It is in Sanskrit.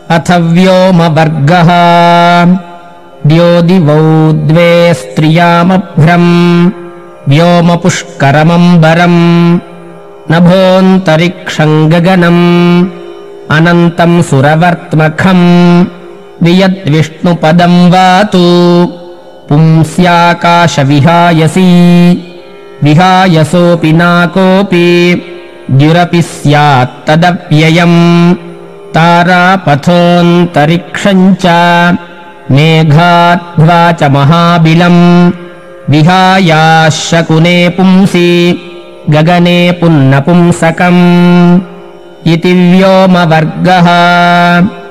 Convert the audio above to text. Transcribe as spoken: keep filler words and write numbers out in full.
अथ व्योमवर्गः द्योदिवौ द्वे स्त्रियामभ्रम् व्योमपुष्करमम्बरम् नभोऽन्तरिक्षम् गगनम् अनन्तम् सुरवर्त्मखम् वियद्विष्णुपदम् वातु पुंस्याकाशविहायसी विहायसोऽपि नाकोऽपि द्युरपि स्यात्तदव्ययम् तारापथोऽन्तरिक्षम् च मेघाध्वा च महाबिलम् विहायाशकुने पुंसि गगने पुन्नपुंसकम् इति व्योमवर्गः।